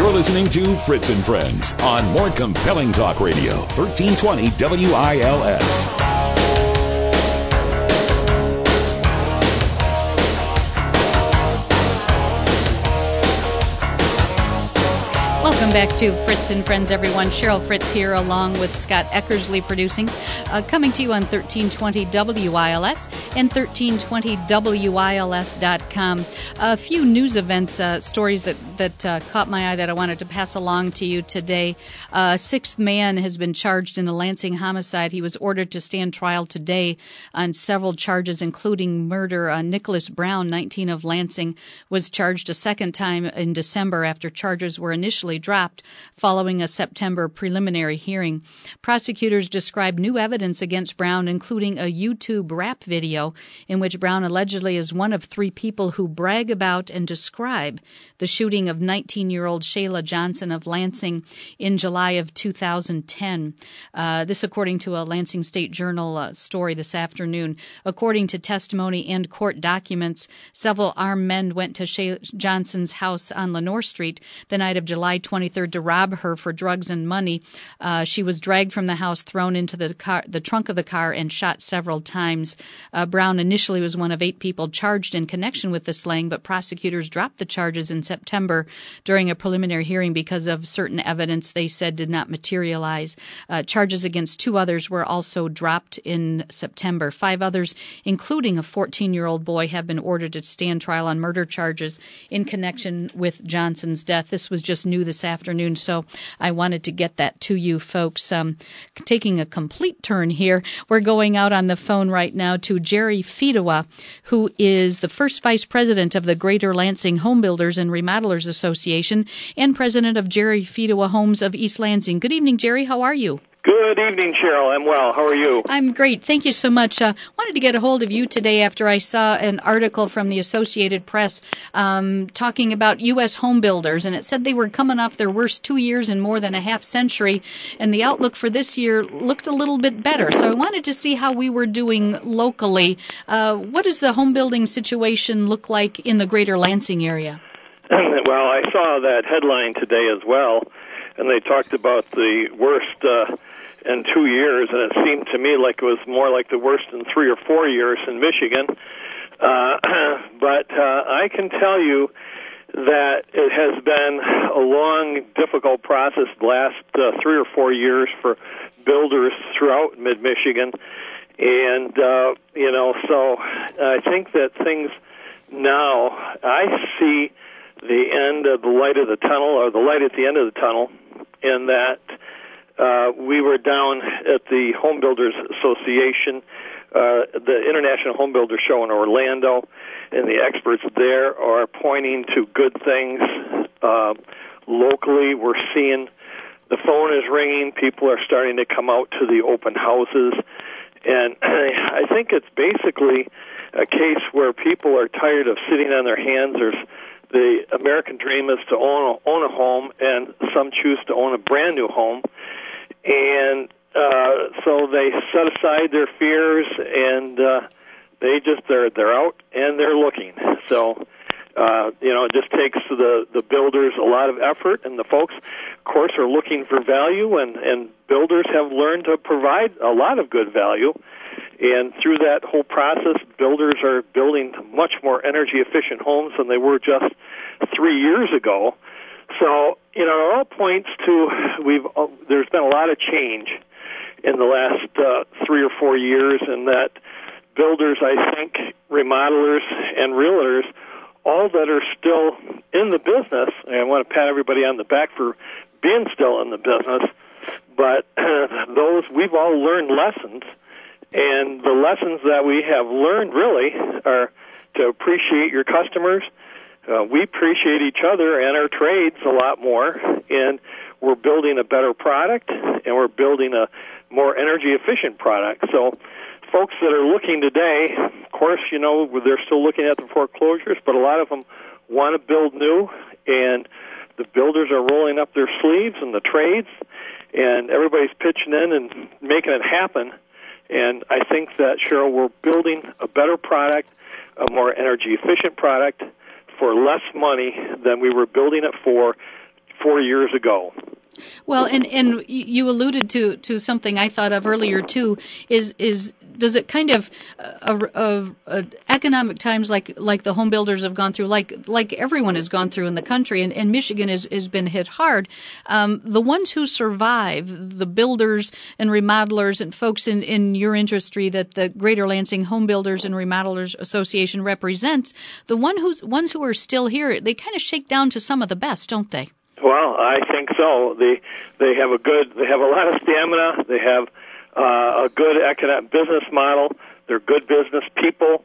You're listening to Fritz and Friends on More Compelling Talk Radio, 1320 WILS. Welcome back to Fritz and Friends, everyone. Cheryl Fritz here, along with Scott Eckersley producing, coming to you on 1320 WILS and 1320WILS.com. A few news events, stories that caught my eye that I wanted to pass along to you today. A sixth man has been charged in a Lansing homicide. He was ordered to stand trial today on several charges, including murder. Nicholas Brown, 19 of Lansing, was charged a second time in December after charges were initially dropped following a September preliminary hearing. Prosecutors described new evidence against Brown, including a YouTube rap video in which Brown allegedly is one of three people who brag about and describe the shooting of 19-year-old Shayla Johnson of Lansing in July of 2010. This according to a Lansing State Journal story this afternoon. According to testimony and court documents, several armed men went to Shayla Johnson's house on Lenore Street the night of July 23rd to rob her for drugs and money. She was dragged from the house, thrown into the trunk of the car, and shot several times. Brown initially was one of 8 people charged in connection with the slaying, but prosecutors dropped the charges in September during a preliminary hearing because of certain evidence they said did not materialize. Charges against 2 others were also dropped in September. 5 others, including a 14-year-old boy, have been ordered to stand trial on murder charges in connection with Johnson's death. This was just new this afternoon, so I wanted to get that to you folks. Taking a complete turn here, we're going out on the phone right now to Jerry Fedewa, who is the first vice president of the Greater Lansing Home Builders and Remodelers Association and president of Jerry Fedewa Homes of East Lansing. Good evening, Jerry. How are you? Good evening, Cheryl. I'm well. How are you? I'm great. Thank you so much. Wanted to get a hold of you today after I saw an article from the Associated Press talking about U.S. home builders, and it said they were coming off their worst 2 years in more than a half century, and the outlook for this year looked a little bit better. So I wanted to see how we were doing locally. What does the home building situation look like in the Greater Lansing area? Well, I saw that headline today as well, and they talked about the worst in 2 years, and it seemed to me like it was more like the worst in 3 or 4 years in Michigan. But I can tell you that it has been a long, difficult process the last 3 or 4 years for builders throughout mid-Michigan. And, so I think that things now, I see the end of the light of the tunnel, or the light at the end of the tunnel, in that we were down at the Home Builders Association, the International Home Builder Show in Orlando, and the experts there are pointing to good things. Locally, we're seeing the phone is ringing. People are starting to come out to the open houses. And I think it's basically a case where people are tired of sitting on their hands. The American dream is to own a home, and some choose to own a brand new home. And so they set aside their fears, and they're out and they're looking. So it just takes the builders a lot of effort, and the folks, of course, are looking for value, and builders have learned to provide a lot of good value. And through that whole process, builders are building much more energy-efficient homes than they were just 3 years ago. So, it all points to there's been a lot of change in the last 3 or 4 years, and that builders, I think, remodelers and realtors, all that are still in the business, and I want to pat everybody on the back for being still in the business, but we've all learned lessons. And the lessons that we have learned really are to appreciate your customers. We appreciate each other and our trades a lot more, and we're building a better product, and we're building a more energy-efficient product. So folks that are looking today, of course, they're still looking at the foreclosures, but a lot of them want to build new, and the builders are rolling up their sleeves and the trades, and everybody's pitching in and making it happen. And I think that, Cheryl, we're building a better product, a more energy-efficient product for less money than we were building it for 4 years ago. Well, and you alluded to something I thought of earlier too. Is does it kind of economic times like the home builders have gone through, like everyone has gone through in the country, and Michigan has been hit hard. The ones who survive, the builders and remodelers and folks in your industry that the Greater Lansing Home Builders and Remodelers Association represents, the ones who are still here, they kind of shake down to some of the best, don't they? Well, I think so. They have a lot of stamina. They have a good economic business model. They're good business people,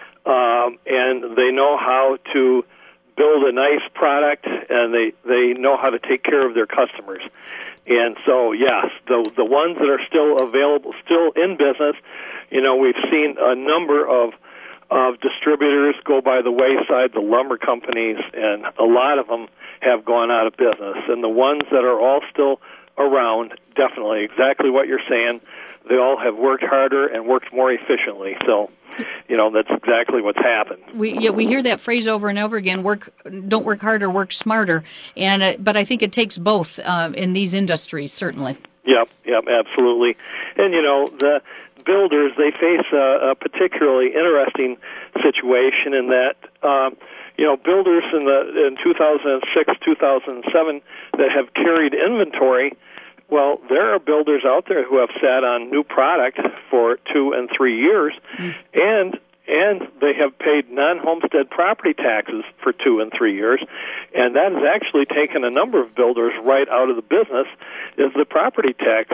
and they know how to build a nice product, and they know how to take care of their customers. And so, yes, the ones that are still available, still in business, we've seen a number of distributors go by the wayside, the lumber companies, and a lot of them have gone out of business. And the ones that are all still around, definitely, exactly what you're saying, they all have worked harder and worked more efficiently. So, that's exactly what's happened. We hear that phrase over and over again, don't work harder, work smarter. But I think it takes both in these industries, certainly. Yep, absolutely. And, the builders, they face a particularly interesting situation in that, builders in 2006, 2007 that have carried inventory, well, there are builders out there who have sat on new product for 2 and 3 years, and they have paid non-homestead property taxes for 2 and 3 years, and that has actually taken a number of builders right out of the business, is the property tax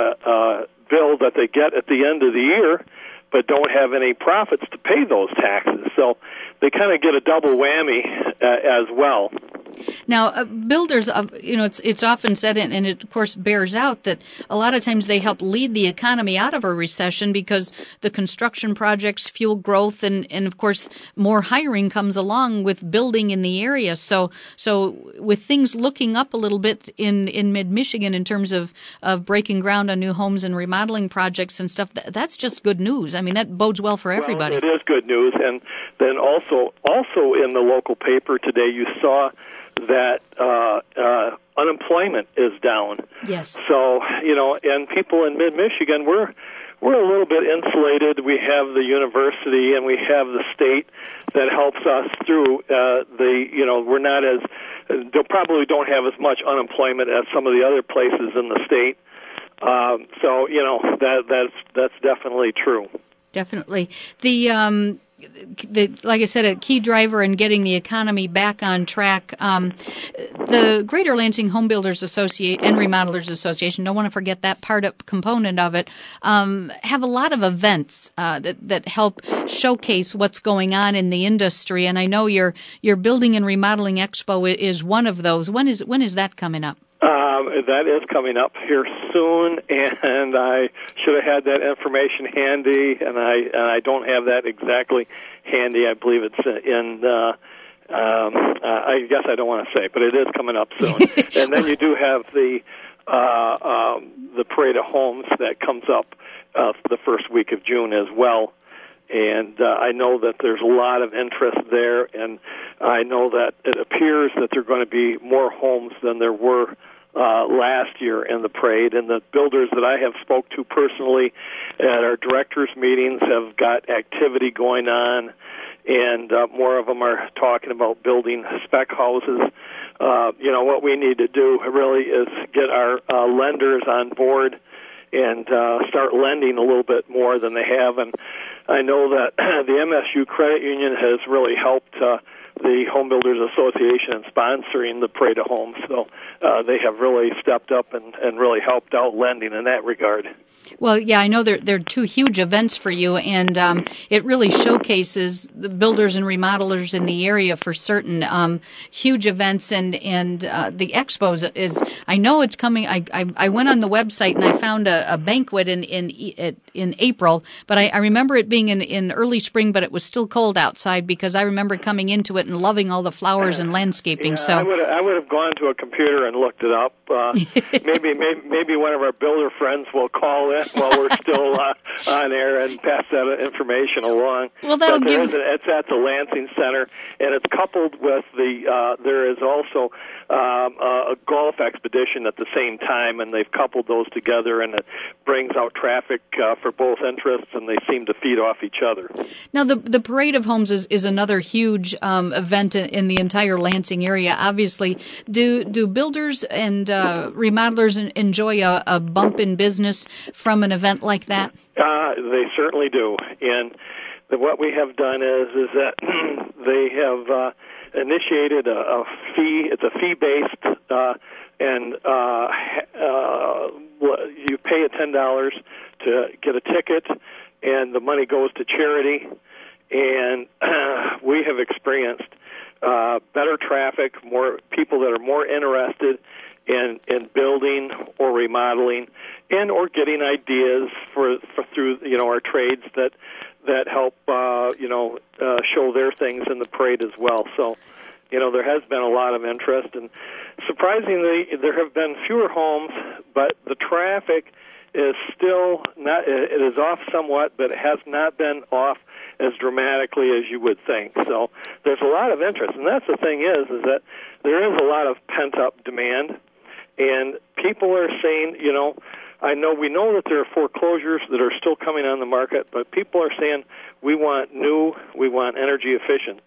bill that they get at the end of the year, but don't have any profits to pay those taxes. So they kind of get a double whammy as well. Now, builders, it's often said, and it of course bears out, that a lot of times they help lead the economy out of a recession because the construction projects fuel growth, and of course more hiring comes along with building in the area. So with things looking up a little bit in mid-Michigan in terms of breaking ground on new homes and remodeling projects and stuff, that's just good news. I mean, that bodes well for everybody. Well, it is good news, and then also in the local paper today, you saw that unemployment is down. Yes. So, and people in mid-Michigan, we're a little bit insulated. We have the university and we have the state that helps us through we're not as, they probably don't have as much unemployment as some of the other places in the state. So, that's definitely true. Definitely. The like I said, a key driver in getting the economy back on track. The Greater Lansing Home Builders Association and Remodelers Association, don't want to forget that component of it, have a lot of events that help showcase what's going on in the industry. And I know your Building and Remodeling Expo is one of those. When is that coming up? That is coming up here soon, and I should have had that information handy, and I don't have that exactly handy. I believe it's in. I guess I don't want to say, but it is coming up soon. And then you do have the Parade of Homes that comes up the first week of June as well. And I know that there's a lot of interest there, and I know that it appears that there are going to be more homes than there were last year in the parade. And the builders that I have spoke to personally at our directors' meetings have got activity going on, and more of them are talking about building spec houses. What we need to do really is get our lenders on board and start lending a little bit more than they have. And I know that the MSU Credit Union has really helped the Home Builders Association in sponsoring the Parade of Homes. So they have really stepped up and really helped out lending in that regard. Well, yeah, I know they're two huge events for you, and it really showcases the builders and remodelers in the area for certain. Huge events, and the expos is. I know it's coming. I went on the website and I found a banquet in April, but I remember it being in early spring, but it was still cold outside because I remember coming into it it and loving all the flowers and landscaping. Yeah, I would have gone to a computer and looked it up. Maybe one of our builder friends will call in while we're still on air and pass that information along. Well, it's at the Lansing Center, and it's coupled with there is also a golf expedition at the same time, and they've coupled those together, and it brings out traffic for both interests, and they seem to feed off each other. Now, the Parade of Homes is another huge event in the entire Lansing area. Obviously, do builders and remodelers enjoy a bump in business from an event like that? They certainly do, and what we have done is that they have initiated a fee. It's a fee-based, and you pay $10 to get a ticket, and the money goes to charity. And we have experienced better traffic, more people that are more interested in building or remodeling, and or getting ideas for through our trades that help show their things in the parade as well. So, there has been a lot of interest, and surprisingly, there have been fewer homes, but the traffic is still not. It is off somewhat, but it has not been off as dramatically as you would think. So there's a lot of interest, and that's the thing is that there is a lot of pent-up demand, and people are saying, we know that there are foreclosures that are still coming on the market, but people are saying we want energy efficient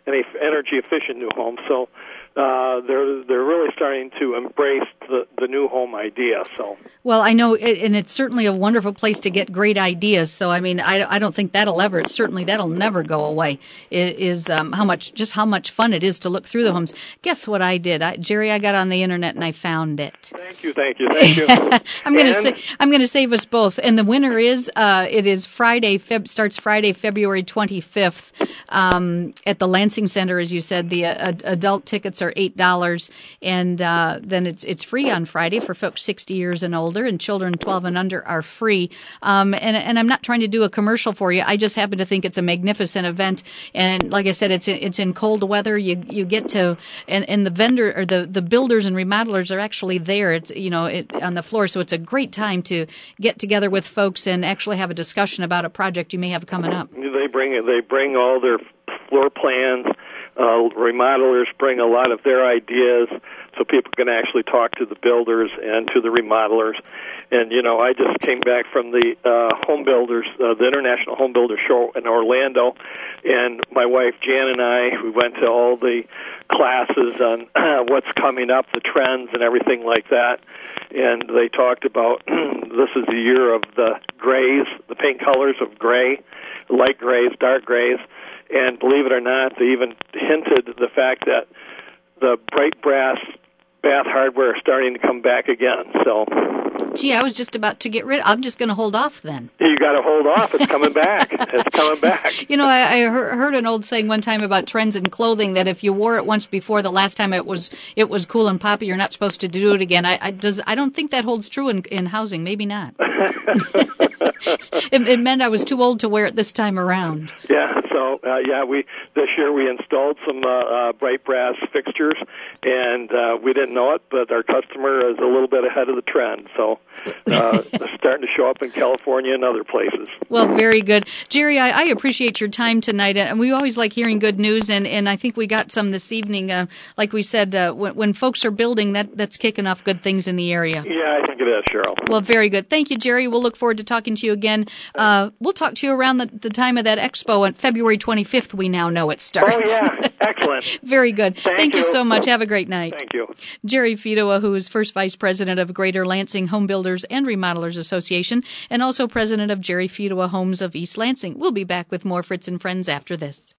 new homes. So they're really starting to embrace the new home idea. So well, I know, and it's certainly a wonderful place to get great ideas. So I mean, I don't think that'll never go away. Is how much fun it is to look through the homes. Guess what I did, Jerry? I got on the internet and I found it. Thank you. I'm going to save us both. And the winner is it is Friday. Starts Friday, February 25th at the Lansing Center, as you said. The adult tickets are $8, and then it's free on Friday for folks 60 years and older, and children 12 and under are free. And I'm not trying to do a commercial for you. I just happen to think it's a magnificent event, and like I said, it's in cold weather. You get to, and the vendor or the builders and remodelers are actually there. It's on the floor, so it's a great time to get together with folks and actually have a discussion about a project you may have coming up. They bring all their floor plans. Remodelers bring a lot of their ideas, so people can actually talk to the builders and to the remodelers. And I just came back from the home builders, the International Home Builder Show in Orlando, and my wife Jan and we went to all the classes on what's coming up, the trends, and everything like that. And they talked about this is the year of the grays, the paint colors of gray, light grays, dark grays. And believe it or not, they even hinted the fact that the bright brass bath hardware is starting to come back again. So, gee, I was just about to get rid. I'm just going to hold off then. You got to hold off. It's coming back. It's coming back. I heard an old saying one time about trends in clothing that if you wore it once before, the last time it was cool and poppy, you're not supposed to do it again. I don't think that holds true in housing. Maybe not. It meant I was too old to wear it this time around. Yeah. So this year we installed some bright brass fixtures, and we didn't know it, but our customer is a little bit ahead of the trend. So they're starting to show up in California and other places. Well, very good. Jerry, I appreciate your time tonight, and we always like hearing good news, and I think we got some this evening. Like we said, when folks are building, that's kicking off good things in the area. Yeah, I think it is, Cheryl. Well, very good. Thank you, Jerry. We'll look forward to talking to you again. We'll talk to you around the time of that expo on February 25th. We now know it starts. Oh, yeah. Excellent. Very good. Thank you so much. Have a great night. Thank you. Jerry Fedowa, who is first vice president of Greater Lansing Home Builders and Remodelers Association, and also president of Jerry Fedowa Homes of East Lansing. We'll be back with more Fritz and Friends after this.